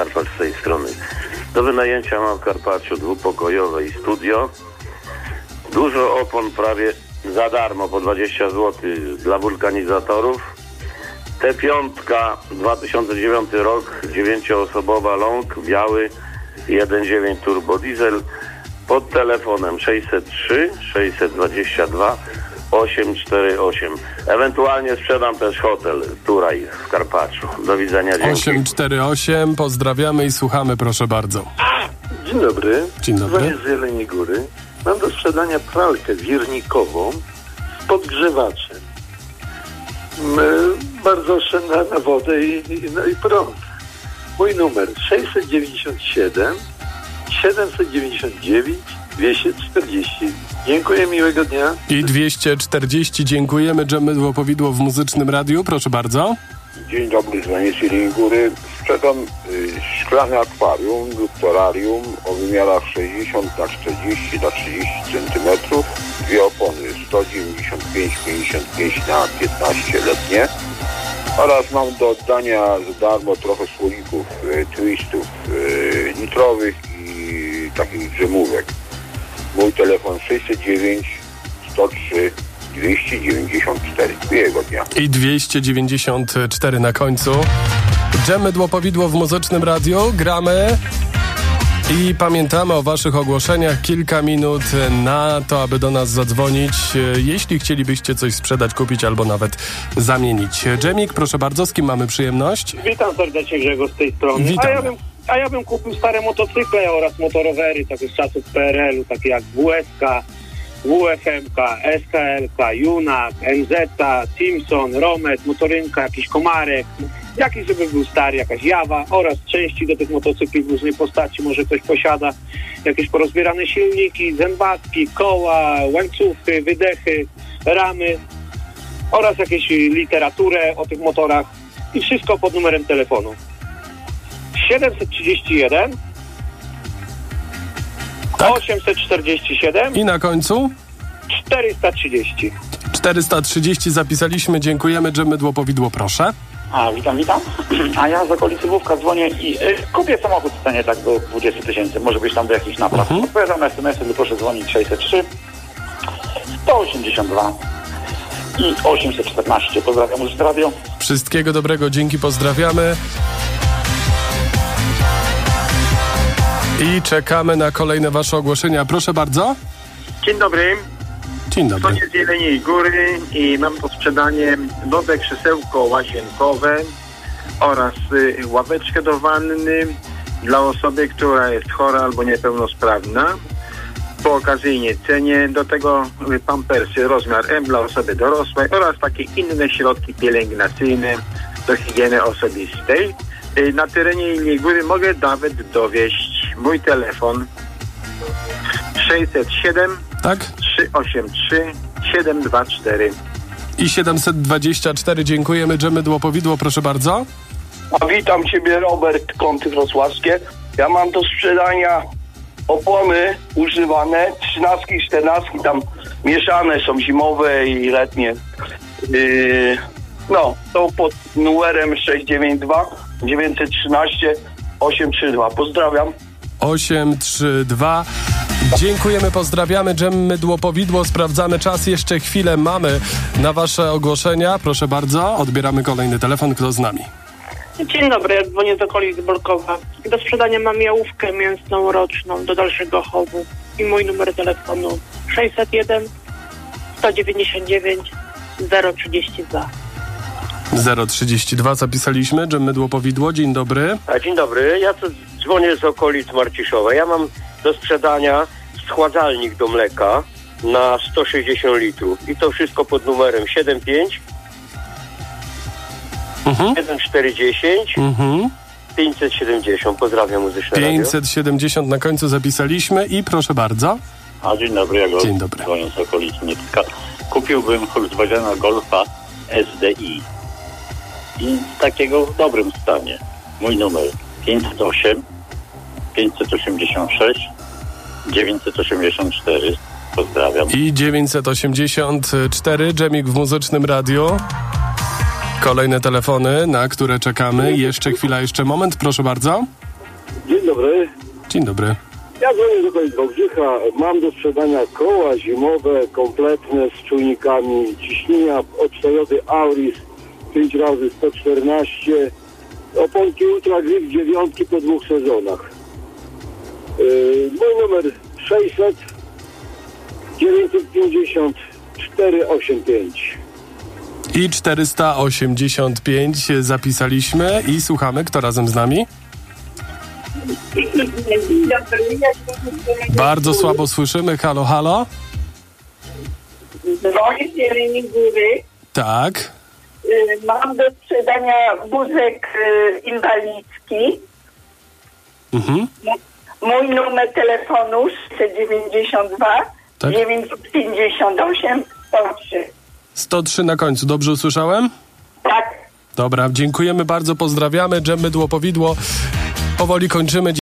Karpacz z tej strony. Do wynajęcia mam w Karpaczu dwupokojowe i studio. Dużo opon prawie za darmo, po 20 zł dla wulkanizatorów. T5, 2009 rok, 9-osobowa long, biały, 1.9 turbo diesel, pod telefonem 603 622 848. Ewentualnie sprzedam też hotel Turaj w Karpaczu. Do widzenia, dzięki. 848, pozdrawiamy i słuchamy, proszę bardzo. Dzień dobry. Dzień dobry. Dzwonię z Jeleniej Góry. Mam do sprzedania pralkę wirnikową z podgrzewaczem. Bardzo oszczędna na wodę i prąd. Mój numer 697 799 240. Dziękuję, miłego dnia. I 240, dziękujemy. Dżem Mydło Powidło w Muzycznym Radiu, proszę bardzo. Dzień dobry, dzwonię z Jeleniej Góry. Sprzedam szklane akwarium lub terrarium o wymiarach 60 na 40 na 30 cm. Dwie opony 195-55 na 15-letnie. Oraz mam do oddania za darmo trochę słoików, twistów nitrowych i takich drzemówek. Mój telefon 609 103 294. Miłego dnia. I 294 na końcu. Dżem Mydło Powidło w Muzycznym Radiu. Gramy i pamiętamy o waszych ogłoszeniach. Kilka minut na to, aby do nas zadzwonić, jeśli chcielibyście coś sprzedać, kupić albo nawet zamienić. Dżemik, proszę bardzo, z kim mamy przyjemność? Witam serdecznie, Grzegorz z tej strony. Witam. A ja bym kupił stare motocykle oraz motorowery, takie z czasów PRL-u, takie jak WSK, WFMK, SKLK, Junak, MZ, Simpson, Romet, Motorynka, jakiś Komarek, jakiś żeby był stary, jakaś Jawa oraz części do tych motocykli w różnej postaci, może ktoś posiada jakieś porozbierane silniki, zębatki, koła, łańcuchy, wydechy, ramy oraz jakieś literaturę o tych motorach i wszystko pod numerem telefonu 731 Tak? 847 I na końcu? 430. 430 zapisaliśmy, dziękujemy. Dżem Mydło Powidło, proszę. Witam. A ja z okolicy Wówka dzwonię i kupię samochód w cenie tak do 20 000. Może być tam do jakichś napraw. Odpowiadam na SMS-y, proszę dzwonić 603 182 i 814. Pozdrawiam Muzyczne Radio. Wszystkiego dobrego, dzięki, pozdrawiamy. I czekamy na kolejne wasze ogłoszenia. Proszę bardzo. Dzień dobry. Dzień dobry. Dzwonię z Jeleniej Góry i mam do sprzedania nowe krzesełko łazienkowe oraz ławeczkę do wanny dla osoby, która jest chora albo niepełnosprawna po okazyjnej cenie. Do tego pampersy rozmiar M dla osoby dorosłej oraz takie inne środki pielęgnacyjne do higieny osobistej. Na terenie Jeleniej Góry mogę nawet dowieść. Mój telefon 607 Tak? 383 724. I 724, dziękujemy. Dżem Mydło Powidło, proszę bardzo. Witam Ciebie, Robert, Kąty Wrocławskie. Ja mam do sprzedania opony używane, 13, 14, tam mieszane są zimowe i letnie. To pod numerem 692 913 832. Pozdrawiam. 832. Dziękujemy, pozdrawiamy. Dżem Mydło Powidło, sprawdzamy czas. Jeszcze chwilę mamy na wasze ogłoszenia. Proszę bardzo, odbieramy kolejny telefon. Kto z nami? Dzień dobry, ja dzwonię z okolic Bolkowa. Do sprzedania mam jałówkę mięsną roczną do dalszego chowu i mój numer telefonu 601 199 032. 032 zapisaliśmy. Dżem Mydło Powidło, dzień dobry. Dzień dobry, ja tu dzwonię z okolic Marciszowa. Ja mam do sprzedania schładzalnik do mleka na 160 litrów i to wszystko pod numerem 75 1410 570. Pozdrawiam, Muzyczne Radio. 570 na końcu zapisaliśmy i proszę bardzo. Dzień dobry, ja Dzień dobry. dzwonię z okolicy Niepska. Kupiłbym Volkswagena Golfa SDI i takiego w dobrym stanie. Mój numer 508 586 984. Pozdrawiam. I 984, Dżemik w Muzycznym Radiu. Kolejne telefony, na które czekamy. Jeszcze chwila, jeszcze moment, proszę bardzo. Dzień dobry. Dzień dobry. Ja dzwonię do okolic Wałbrzycha. Mam do sprzedania koła zimowe, kompletne, z czujnikami ciśnienia od Toyoty Auris 5x114. Oponki Ultra Grip 9 po 2 sezonach. Mój numer 600 950 485. I 485 zapisaliśmy i słuchamy, kto razem z nami? Bardzo słabo słyszymy. Halo, halo? Dzwonię z Jeleniej Góry. Tak. Mam do sprzedania wózek inwalidzki. Mhm. Mój numer telefonu 692 Tak? 958 103. 103 na końcu. Dobrze usłyszałem? Tak. Dobra, dziękujemy bardzo, pozdrawiamy. Dżem Mydło Powidło. Powoli kończymy.